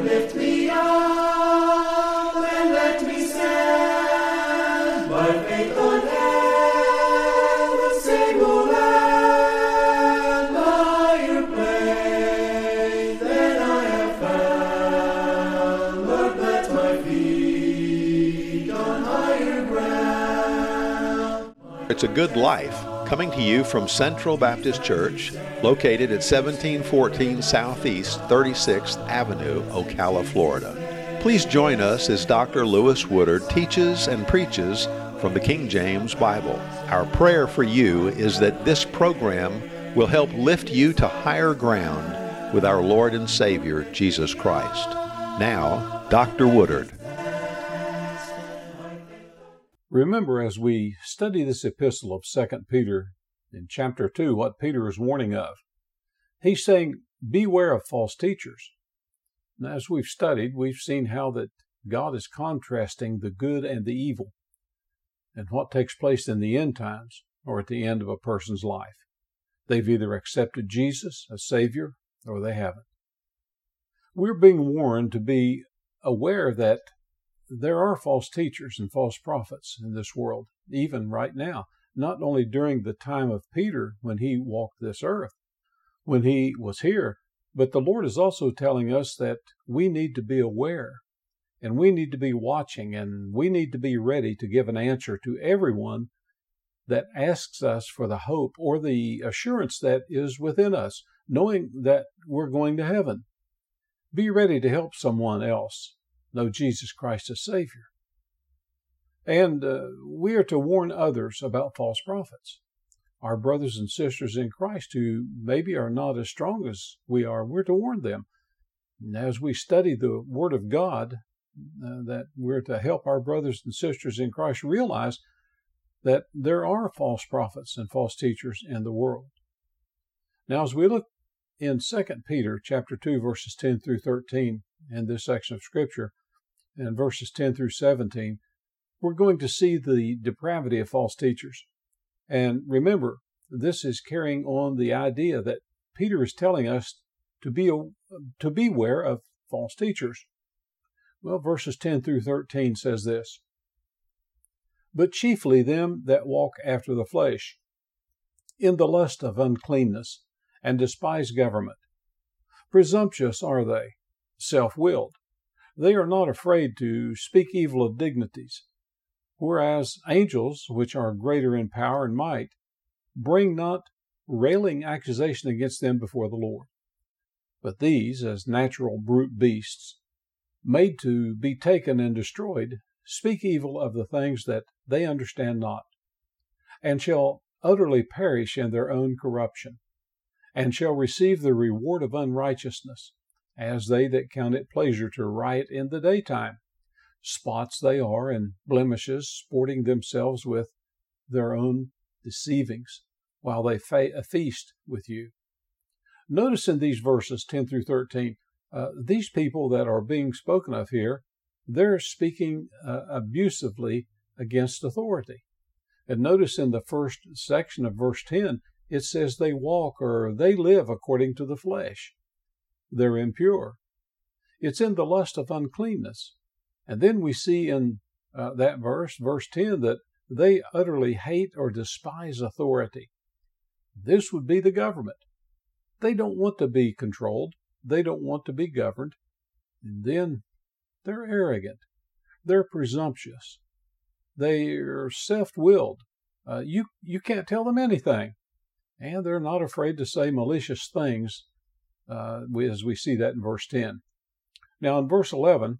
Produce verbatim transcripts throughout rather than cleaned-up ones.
lift me up and let me stand by faith on heaven's stable land, higher place than I have found. Lord, plant my feet on higher ground. It's a Good Life, coming to you from Central Baptist Church, located at seventeen fourteen Southeast thirty-sixth Avenue, Ocala, Florida. Please join us as Doctor Lewis Woodard teaches and preaches from the King James Bible. Our prayer for you is that this program will help lift you to higher ground with our Lord and Savior, Jesus Christ. Now, Doctor Woodard. Remember, as we study this epistle of Second Peter in chapter two, what Peter is warning of. He's saying, beware of false teachers. Now, as we've studied, we've seen how that God is contrasting the good and the evil and what takes place in the end times or at the end of a person's life. They've either accepted Jesus as Savior or they haven't. We're being warned to be aware that there are false teachers and false prophets in this world, even right now, not only during the time of Peter when he walked this earth, when he was here, but the Lord is also telling us that we need to be aware and we need to be watching and we need to be ready to give an answer to everyone that asks us for the hope or the assurance that is within us, knowing that we're going to heaven. Be ready to help someone else know Jesus Christ as Savior. And uh, we are to warn others about false prophets. Our brothers and sisters in Christ who maybe are not as strong as we are, we're to warn them. And as we study the Word of God, uh, that we're to help our brothers and sisters in Christ realize that there are false prophets and false teachers in the world. Now, as we look in Second Peter chapter two, verses ten through thirteen, in this section of Scripture, and verses ten through seventeen, we're going to see the depravity of false teachers. And remember, this is carrying on the idea that Peter is telling us to be to beware of false teachers. Well, verses ten through thirteen says this: But chiefly them that walk after the flesh, in the lust of uncleanness, and despise government. Presumptuous are they, self-willed. They are not afraid to speak evil of dignities, whereas angels, which are greater in power and might, bring not railing accusation against them before the Lord. But these, as natural brute beasts, made to be taken and destroyed, speak evil of the things that they understand not, and shall utterly perish in their own corruption, and shall receive the reward of unrighteousness, as they that count it pleasure to riot in the daytime. Spots they are and blemishes, sporting themselves with their own deceivings, while they fa- feast with you. Notice in these verses, ten through thirteen, uh, these people that are being spoken of here, they're speaking uh, abusively against authority. And notice in the first section of verse ten, it says they walk or they live according to the flesh. They're impure. It's in the lust of uncleanness. And then we see in uh, that verse, verse ten, that they utterly hate or despise authority. This would be the government. They don't want to be controlled. They don't want to be governed. And then they're arrogant. They're presumptuous. They're self-willed. Uh, you, you can't tell them anything. And they're not afraid to say malicious things, uh, as we see that in verse ten. Now in verse eleven,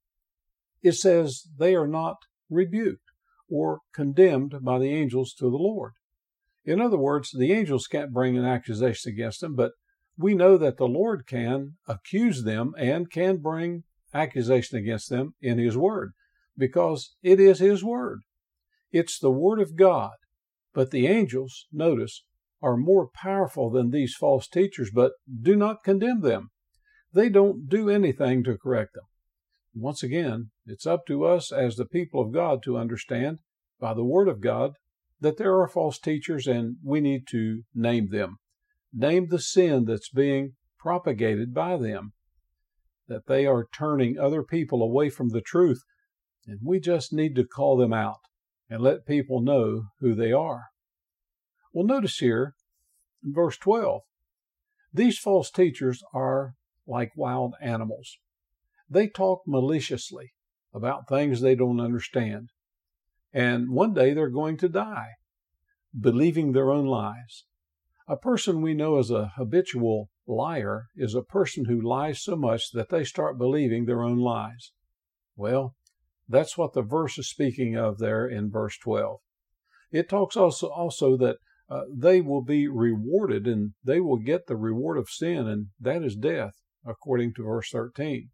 it says they are not rebuked or condemned by the angels to the Lord. In other words, the angels can't bring an accusation against them, but we know that the Lord can accuse them and can bring accusation against them in His Word, because it is His Word. It's the Word of God. But the angels, notice, are more powerful than these false teachers, but do not condemn them. They don't do anything to correct them. Once again, it's up to us as the people of God to understand by the Word of God that there are false teachers and we need to name them. Name the sin that's being propagated by them. that they are turning other people away from the truth, and we just need to call them out and let people know who they are. Well, notice here in verse twelve, these false teachers are like wild animals. They talk maliciously about things they don't understand. And one day they're going to die, believing their own lies. A person we know as a habitual liar is a person who lies so much that they start believing their own lies. Well, that's what the verse is speaking of there in verse twelve. It talks also, also that uh, they will be rewarded, and they will get the reward of sin, and that is death, according to verse thirteen.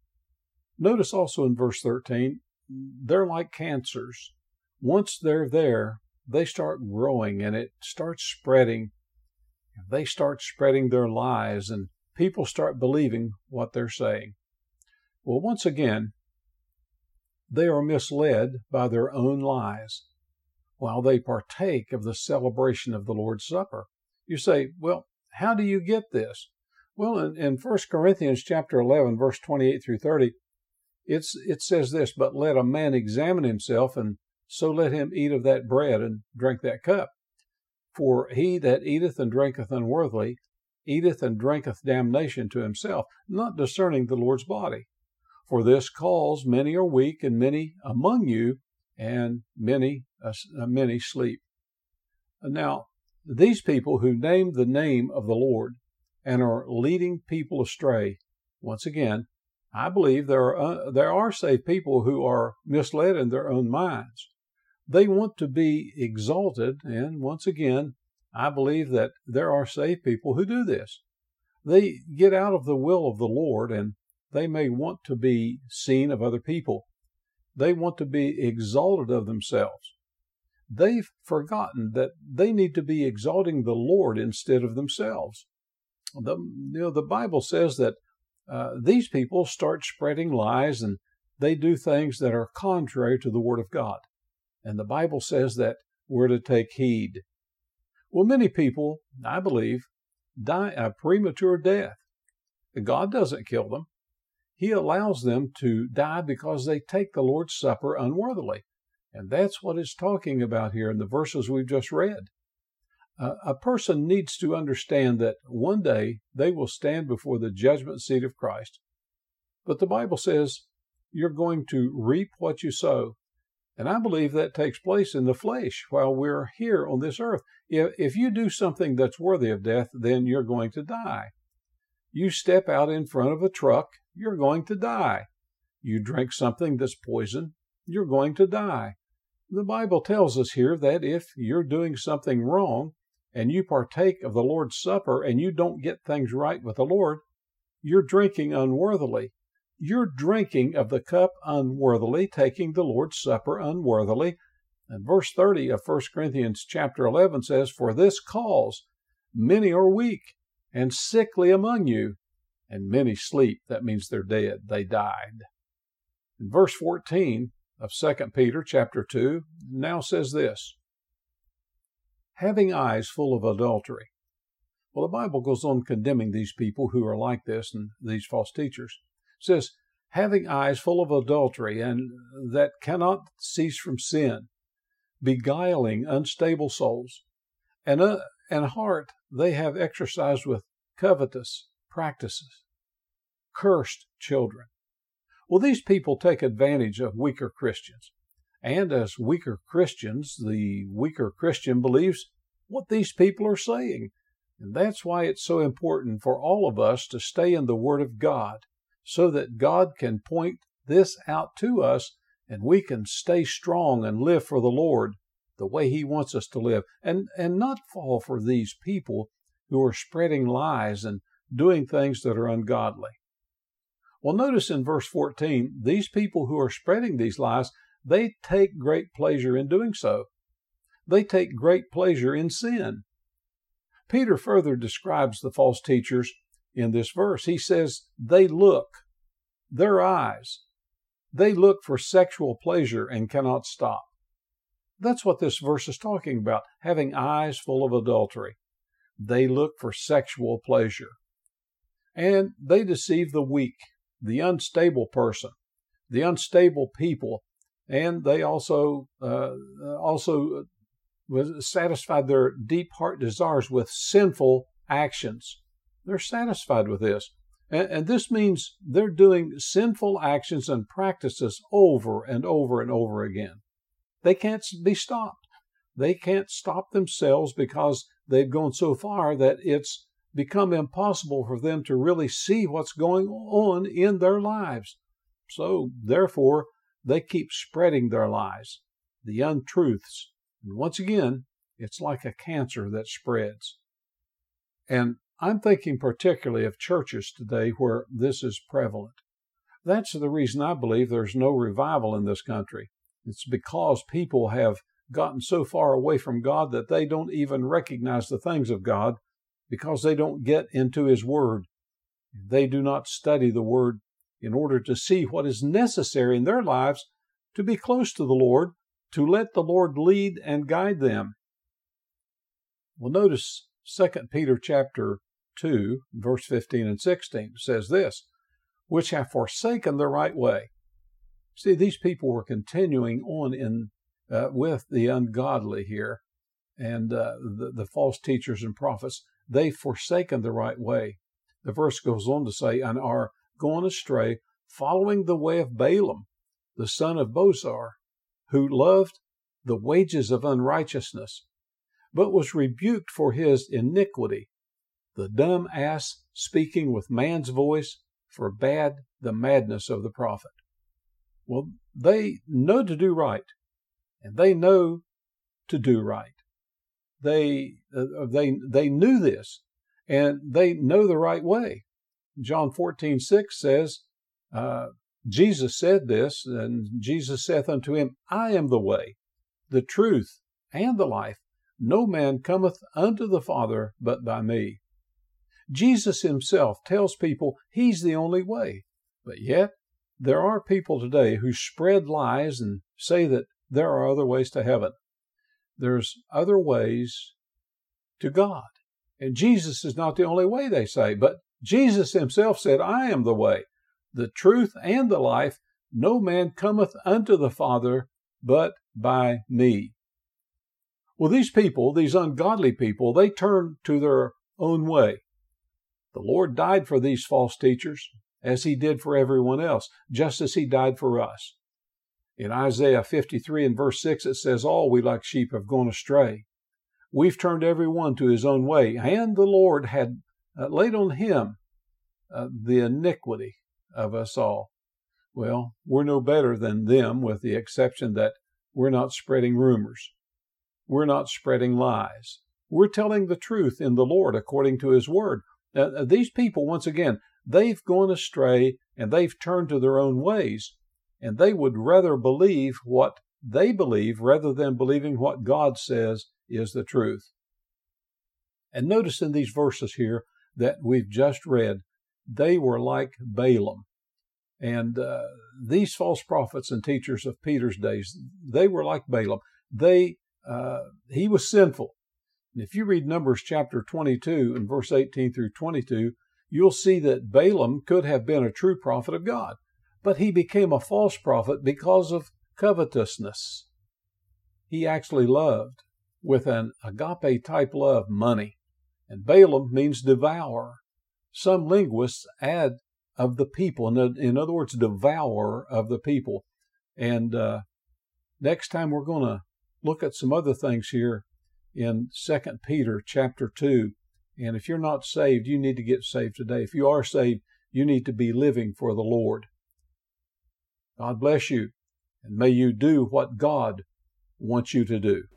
Notice also in verse thirteen, they're like cancers. Once they're there, they start growing and it starts spreading. They start spreading their lies and people start believing what they're saying. Well, once again, they are misled by their own lies while they partake of the celebration of the Lord's Supper. You say, well, how do you get this? Well, in, in First Corinthians chapter eleven, verse twenty-eight through thirty, it's, it says this, "But let a man examine himself, and so let him eat of that bread and drink that cup. For he that eateth and drinketh unworthily eateth and drinketh damnation to himself, not discerning the Lord's body. For this cause many are weak, and many among you, and many uh, many sleep." Now, these people who name the name of the Lord and are leading people astray, once again, I believe there are uh, there are saved people who are misled in their own minds. They want to be exalted, and once again, I believe that there are saved people who do this. They get out of the will of the Lord, and they may want to be seen of other people. They want to be exalted of themselves. They've forgotten that they need to be exalting the Lord instead of themselves. The, you know, the Bible says that uh, these people start spreading lies, and they do things that are contrary to the Word of God. And the Bible says that we're to take heed. Well, many people, I believe, die a premature death. God doesn't kill them. He allows them to die because they take the Lord's Supper unworthily. And that's what it's talking about here in the verses we've just read. Uh, a person needs to understand that one day they will stand before the judgment seat of Christ. But the Bible says you're going to reap what you sow. And I believe that takes place in the flesh while we're here on this earth. If, if you do something that's worthy of death, then you're going to die. You step out in front of a truck, you're going to die. You drink something that's poison, you're going to die. The Bible tells us here that if you're doing something wrong and you partake of the Lord's Supper and you don't get things right with the Lord, you're drinking unworthily. You're drinking of the cup unworthily, taking the Lord's Supper unworthily. And verse thirty of First Corinthians chapter eleven says, "For this cause many are weak and sickly among you, and many sleep." That means they're dead. They died. In verse fourteen of Second Peter chapter two now says this, "Having eyes full of adultery." Well, the Bible goes on condemning these people who are like this and these false teachers. It says, "Having eyes full of adultery, and that cannot cease from sin, beguiling unstable souls, and a and heart they have exercised with covetous practices, cursed children." Well, these people take advantage of weaker Christians. And as weaker Christians, the weaker Christian believes what these people are saying. And that's why it's so important for all of us to stay in the Word of God, so that God can point this out to us and we can stay strong and live for the Lord the way He wants us to live, and, and not fall for these people who are spreading lies and doing things that are ungodly. Well, notice in verse fourteen, these people who are spreading these lies, they take great pleasure in doing so. They take great pleasure in sin. Peter further describes the false teachers in this verse. He says, they look, their eyes, they look for sexual pleasure and cannot stop. That's what this verse is talking about, having eyes full of adultery. They look for sexual pleasure. And they deceive the weak. the unstable person, the unstable people, and they also uh, also satisfied their deep heart desires with sinful actions. They're satisfied with this. And, and this means they're doing sinful actions and practices over and over and over again. They can't be stopped. They can't stop themselves because they've gone so far that it's become impossible for them to really see what's going on in their lives. So, therefore, they keep spreading their lies, the untruths. And once again, it's like a cancer that spreads. And I'm thinking particularly of churches today where this is prevalent. That's the reason I believe there's no revival in this country. It's because people have gotten so far away from God that they don't even recognize the things of God because they don't get into His Word. They do not study the Word in order to see what is necessary in their lives to be close to the Lord, to let the Lord lead and guide them. Well, notice Second Peter chapter two, verse fifteen and sixteen says this, which have forsaken the right way. See, these people were continuing on in uh, with the ungodly here, and uh, the, the false teachers and prophets. They've forsaken the right way. The verse goes on to say, and are gone astray, following the way of Balaam, the son of Bosor, who loved the wages of unrighteousness, but was rebuked for his iniquity. The dumb ass speaking with man's voice forbade the madness of the prophet. Well, they know to do right, and they know to do right. They uh, they they knew this, and they know the right way. John fourteen six says, uh, Jesus said this, and Jesus saith unto him, I am the way, the truth, and the life. No man cometh unto the Father but by me. Jesus himself tells people he's the only way, but yet there are people today who spread lies and say that there are other ways to heaven. There's other ways to God. And Jesus is not the only way, they say, but Jesus himself said, I am the way, the truth, and the life. No man cometh unto the Father but by me. Well, these people, these ungodly people, they turn to their own way. The Lord died for these false teachers, as he did for everyone else, just as he died for us. In Isaiah fifty-three and verse six, it says, all we like sheep have gone astray. We've turned every one to his own way, and the Lord had uh, laid on him uh, the iniquity of us all. Well, we're no better than them, with the exception that we're not spreading rumors. We're not spreading lies. We're telling the truth in the Lord according to his word. Now, these people, once again, they've gone astray and they've turned to their own ways, and they would rather believe what they believe rather than believing what God says is the truth. And notice in these verses here that we've just read, they were like Balaam. And uh, these false prophets and teachers of Peter's days, they were like Balaam. They, uh, he was sinful. And if you read Numbers chapter twenty-two and verse eighteen through twenty-two, you'll see that Balaam could have been a true prophet of God, but he became a false prophet because of covetousness. He actually loved, with an agape-type love, money. And Balaam means devour. Some linguists add of the people, in other words, devourer of the people. And uh, next time we're going to look at some other things here in Second Peter chapter two. And if you're not saved, you need to get saved today. If you are saved, you need to be living for the Lord. God bless you, and may you do what God wants you to do.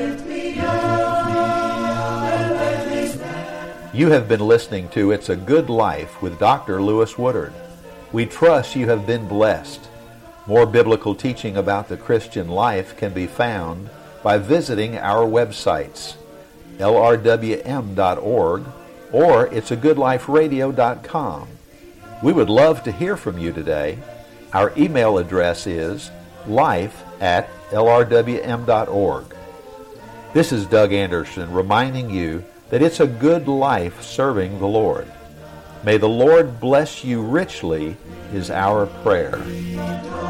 You have been listening to It's a Good Life with Doctor Lewis Woodard. We trust you have been blessed. More biblical teaching about the Christian life can be found by visiting our websites, L R W M dot org or it's a good life radio dot com. We would love to hear from you today. Our email address is life at L R W M dot org. This is Doug Anderson reminding you that it's a good life serving the Lord. May the Lord bless you richly is our prayer.